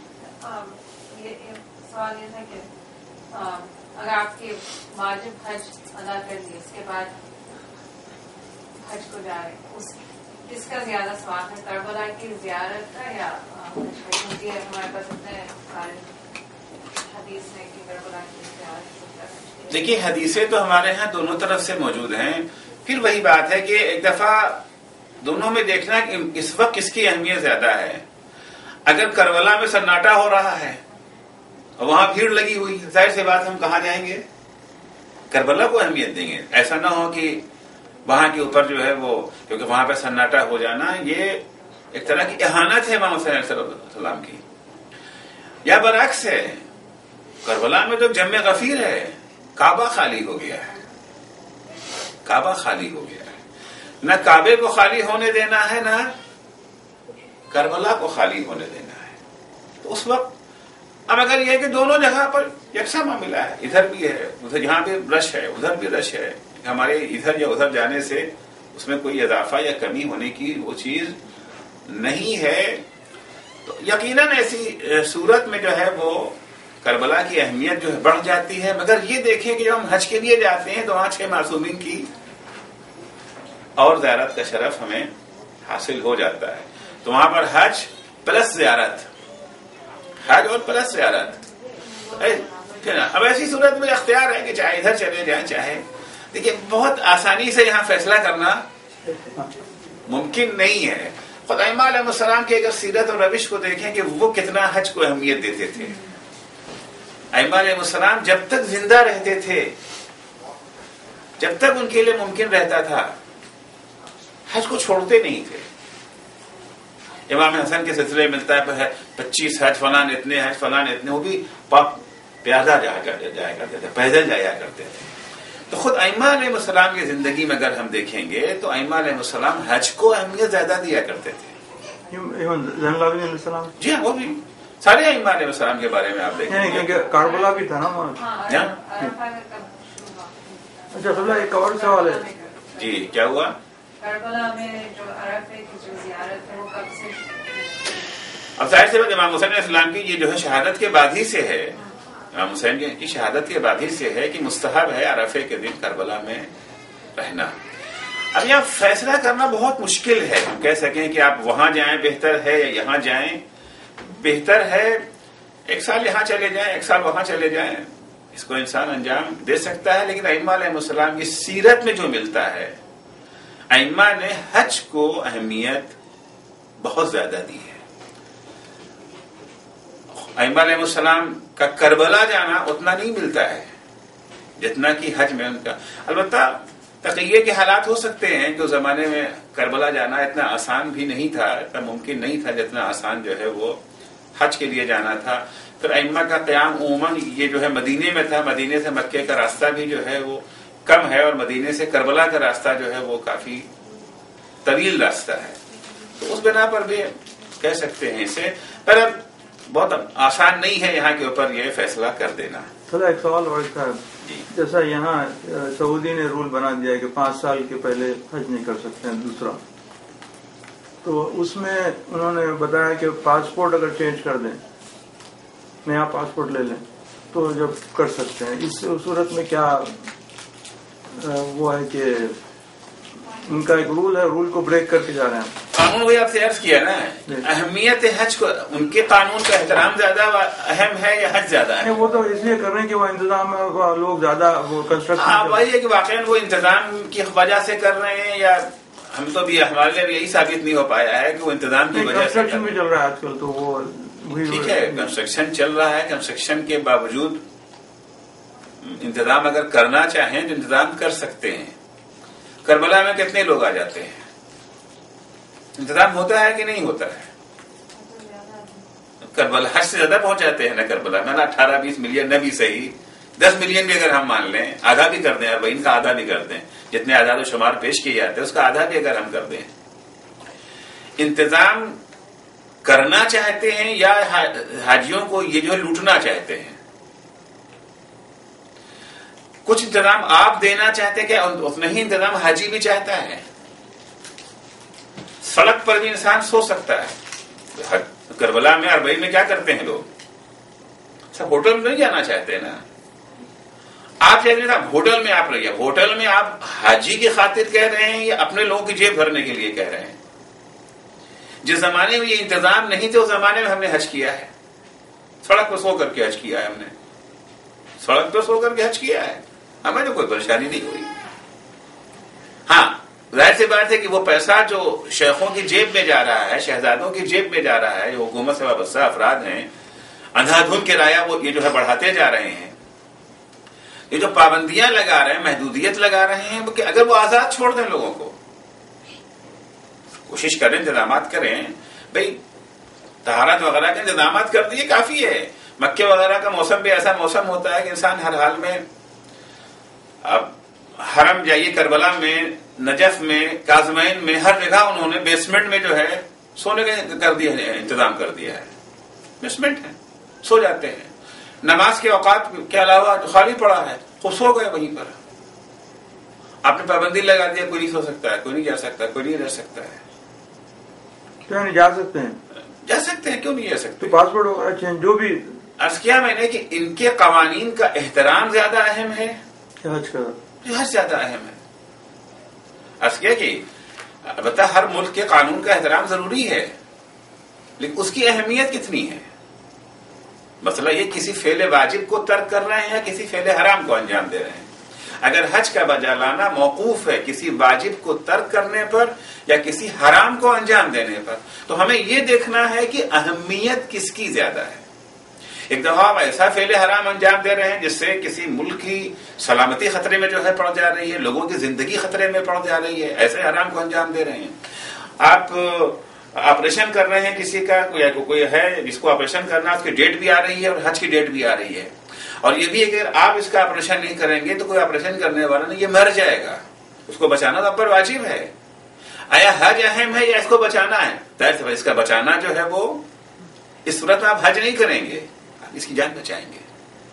سوال یہ تھا کہ اگر آپ کے واجب حج ادا کر لیے اس کے بعد حج کو جا رہے، کس کا زیادہ ثواب ہے، کربلا کی زیارت کا یا حج؟ ہمارے پاس اتنے سارے حدیث ہے کہ کربلا کی زیارت. دیکھیے حدیثیں تو ہمارے ہاں دونوں طرف سے موجود ہیں. پھر وہی بات ہے کہ ایک دفعہ دونوں میں دیکھنا کہ اس وقت کس کی اہمیت زیادہ ہے. اگر کربلا میں سناٹا ہو رہا ہے اور وہاں بھیڑ لگی ہوئی ہے، ظاہر سی بات ہم کہاں جائیں گے؟ کربلا کو اہمیت دیں گے. ایسا نہ ہو کہ وہاں کے اوپر جو ہے وہ، کیونکہ وہاں پہ سناٹا ہو جانا یہ ایک طرح کی اہانت ہے امام حسین علیہ السلام کی. یا برعکس ہے، کربلا میں تو جم غفیر ہے، کعبہ خالی ہو گیا ہے، کعبہ خالی ہو گیا ہے. نہ کعبے کو خالی ہونے دینا ہے نہ کربلا کو خالی ہونے دینا ہے. تو اس وقت اب اگر یہ ہے کہ دونوں جگہ پر یکساں معاملہ ہے، ادھر بھی ہے ادھر، یہاں بھی رش ہے ادھر بھی رش ہے، ہمارے ادھر یا ادھر جانے سے اس میں کوئی اضافہ یا کمی ہونے کی وہ چیز نہیں ہے، تو یقیناً ایسی صورت میں جو ہے وہ کربلا کی اہمیت جو ہے بڑھ جاتی ہے. مگر یہ دیکھیں کہ جب ہم حج کے لیے جاتے ہیں تو وہاں چھ معصومین کی اور زیارت کا شرف ہمیں حاصل ہو جاتا ہے. تو وہاں پر حج پلس زیارت، حج اور پلس زیارت. اب ایسی صورت میں اختیار ہے کہ چاہے ادھر چلے جائیں چاہے. دیکھیے بہت آسانی سے یہاں فیصلہ کرنا ممکن نہیں ہے. خود ائمہ علیہ السلام کی اگر سیرت اور روش کو دیکھیں کہ وہ کتنا حج کو اہمیت دیتے تھے. ائمہ علیہ السلام جب تک زندہ رہتے تھے، جب تک ان کے لیے ممکن رہتا تھا، حج کو چھوڑتے نہیں تھے. امام حسن کے سلسلے ملتا ہے پچیس حج فلان اتنے حج فلان اتنے، وہ بھی پیادہ جایا کرتے تھے، پیدل جایا کرتے تھے. تو خود ائمہ علیہ السلام کی زندگی میں اگر ہم دیکھیں گے تو ائمہ علیہ السلام حج کو اہمیت زیادہ دیا کرتے تھے. جی ہاں، وہ بھی سارے ائمہ علیہ السلام کے بارے میں آپ دیکھیں گے. کربلا بھی تھا نا. اچھا ایک اور سوال ہے. جی کیا ہوا؟ کربلا میں جو عرفے کی جو زیارت ہے وہ کب سے؟ اب ظاہر سی بات امام حسین علیہ السلام کی یہ جو ہے شہادت کے بعد ہی سے ہے، امام حسین کی شہادت کے بعد ہی سے ہے کہ مستحب ہے عرفے کے دن کربلا میں رہنا. اب یہاں فیصلہ کرنا بہت مشکل ہے. ہم کہہ سکیں کہ آپ وہاں جائیں بہتر ہے یا یہاں جائیں بہتر ہے. ایک سال یہاں چلے جائیں ایک سال وہاں چلے جائیں، اس کو انسان انجام دے سکتا ہے. لیکن ائمہ علیہ السلام کی سیرت میں جو ملتا ہے، ائمہ نے حج کو اہمیت بہت زیادہ دی ہے. ائمہ علیہ السلام کا کربلا جانا اتنا نہیں ملتا ہے جتنا کہ حج میں ان کا. البتہ تقیے کے حالات ہو سکتے ہیں کہ اس زمانے میں کربلا جانا اتنا آسان بھی نہیں تھا، اتنا ممکن نہیں تھا جتنا آسان جو ہے وہ حج کے لیے جانا تھا. پھر ائمہ کا قیام عموماً یہ جو ہے مدینے میں تھا، مدینے سے مکے کا راستہ بھی جو ہے وہ کم ہے، اور مدینے سے کربلا کا راستہ جو ہے وہ کافی طویل راستہ ہے. تو اس بنا پر بھی کہہ سکتے ہیں اسے، پر اب بہت آسان نہیں ہے یہاں کے اوپر یہ فیصلہ کر دینا. چلو ایک سوال اور تھا، جی جیسا یہاں سعودی نے رول بنا دیا ہے کہ پانچ سال کے پہلے حج نہیں کر سکتے ہیں دوسرا، تو اس میں انہوں نے بتایا کہ پاسپورٹ اگر چینج کر دیں، نیا پاسپورٹ لے لیں تو جب کر سکتے ہیں. اس صورت میں کیا وہ ہے کہ ان کا ایک رول ہے، رول کو بریک کر کے جا رہے ہیں؟ قانون وہی آپ سے عرض کیا نا، اہمیت حج کو ان کے قانون کا احترام زیادہ اہم ہے یا حج زیادہ ہے؟ وہ تو اس لیے کر رہے ہیں کہ وہ انتظام لوگ زیادہ وہ کنسٹرکشن. ہاں وہی ہے کہ واقعی وہ انتظام کی وجہ سے کر رہے ہیں، یا ہم تو بھی ہمارے لیے بھی یہی ثابت نہیں ہو پایا ہے کہ وہ انتظام کی وجہ سے. کنسٹرکشن بھی چل رہا ہے آج کل، تو وہ ٹھیک ہے کنسٹرکشن چل رہا ہے، کنسٹرکشن کے باوجود انتظام اگر کرنا چاہیں تو انتظام کر سکتے ہیں. کربلا میں کتنے لوگ آ جاتے ہیں؟ انتظام ہوتا ہے کہ نہیں ہوتا ہے؟ کربلا حج سے زیادہ پہنچ جاتے ہیں نا کربلا میں، نا اٹھارہ بیس ملین نہ بھی صحیح، دس ملین بھی اگر ہم مان لیں، آدھا بھی کر دیں، اربعین کا آدھا بھی کر دیں، جتنے اعداد و شمار پیش کیے جاتے ہیں اس کا آدھا بھی اگر ہم کر دیں. انتظام کرنا چاہتے ہیں یا حاجیوں کو یہ جو ہے لوٹنا چاہتے ہیں؟ کچھ انتظام آپ دینا چاہتے ہیں کہ اتنا ہی انتظام حاجی بھی چاہتا ہے. سڑک پر بھی انسان سو سکتا ہے. کربلا میں اربعین میں کیا کرتے ہیں لوگ؟ سب ہوٹل میں نہیں جانا چاہتے نا. آپ چاہتے ہیں ہوٹل میں آپ رہیے، ہوٹل میں آپ حاجی کی خاطر کہہ رہے ہیں یا اپنے لوگوں کی جیب بھرنے کے لیے کہہ رہے ہیں؟ جس زمانے میں یہ انتظام نہیں تھے اس زمانے میں ہم نے حج کیا ہے، سڑک پر سو کر کے حج کیا ہے. ہم نے سڑک پر سو کر کے حج کیا ہے، ہمیں تو کوئی پریشانی نہیں ہوئی. ہاں ظاہر سی بات ہے کہ وہ پیسہ جو شیخوں کی جیب میں جا رہا ہے، شہزادوں کی جیب میں جا رہا ہے، جو حکومت سے وابستہ افراد ہیں، اندھا دھند کرایہ وہ یہ جو ہے بڑھاتے جا رہے ہیں. یہ جو پابندیاں لگا رہے ہیں، محدودیت لگا رہے ہیں، کہ اگر وہ آزاد چھوڑ دیں لوگوں کو، کوشش کریں، انتظامات کریں. بھئی طہارت وغیرہ کے انتظامات کر دیے کافی ہے. مکے وغیرہ کا موسم بھی ایسا موسم ہوتا ہے کہ انسان ہر حال میں، اب حرم جائیے، کربلا میں، نجف میں، کاظمین میں، ہر جگہ انہوں نے بیسمنٹ میں جو ہے سونے کا کر دیا ہے، انتظام کر دیا ہے. بیسمنٹ ہے، سو جاتے ہیں. نماز کے اوقات کے علاوہ خالی پڑا ہے، خود سو گئے وہیں پر. آپ نے پابندی لگا دیا، کوئی نہیں سو سکتا ہے، کوئی نہیں جا سکتا، کوئی نہیں رہ سکتا ہے. کیوں نہیں جا سکتے ہیں؟ جا سکتے ہیں، کیوں نہیں جا سکتے؟ پاسپورٹ وغیرہ چینج جو بھی. عرض کیا میں نے کہ ان کے قوانین کا احترام زیادہ اہم ہے، حج کا حج زیادہ اہم ہے. عرض کیا کہ البتہ ہر ملک کے قانون کا احترام ضروری ہے، لیکن اس کی اہمیت کتنی ہے؟ مسئلہ یہ کسی فعل واجب کو ترک کر رہے ہیں یا کسی فعل حرام کو انجام دے رہے ہیں. اگر حج کا بجا لانا موقوف ہے کسی واجب کو ترک کرنے پر یا کسی حرام کو انجام دینے پر، تو ہمیں یہ دیکھنا ہے کہ اہمیت کس کی زیادہ ہے. ایک دفعہ آپ ایسا فعل حرام انجام دے رہے ہیں جس سے کسی ملک کی سلامتی خطرے میں جو ہے پڑ جا رہی ہے، لوگوں کی زندگی خطرے میں پڑ جا رہی ہے، ایسے حرام کو انجام دے رہے ہیں. آپ آپریشن کر رہے ہیں کسی کا، یا کوئی ہے جس کو آپریشن کرنا، اس کی ڈیٹ بھی آ رہی ہے اور حج کی ڈیٹ بھی آ رہی ہے، اور یہ بھی اگر آپ اس کا آپریشن نہیں کریں گے تو کوئی آپریشن کرنے والا نہیں، یہ مر جائے گا. اس کو بچانا تو آپ پر واجب ہے. آیا حج اہم ہے یا اس کو بچانا ہے؟ ظاہر اس کا بچانا جو ہے وہ، اس صورت میں آپ حج نہیں کریں گے، آپ اس کی جان بچائیں گے.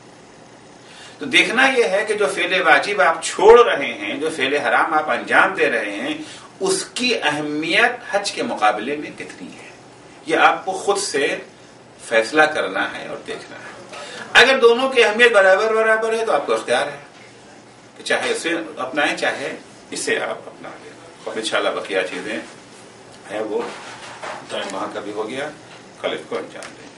تو دیکھنا یہ ہے کہ جو فعل واجب آپ چھوڑ رہے ہیں، جو فعل حرام آپ انجام دے رہے ہیں، اس کی اہمیت حج کے مقابلے میں کتنی ہے، یہ آپ کو خود سے فیصلہ کرنا ہے اور دیکھنا ہے. اگر دونوں کی اہمیت برابر برابر ہے تو آپ کو اختیار ہے کہ چاہے اسے اپنائیں چاہے اسے آپ اپنا لیں. اور انشاءاللہ بقیہ چیزیں ہیں وہ وہاں کا بھی ہو گیا، کل اس کو انجام دیں.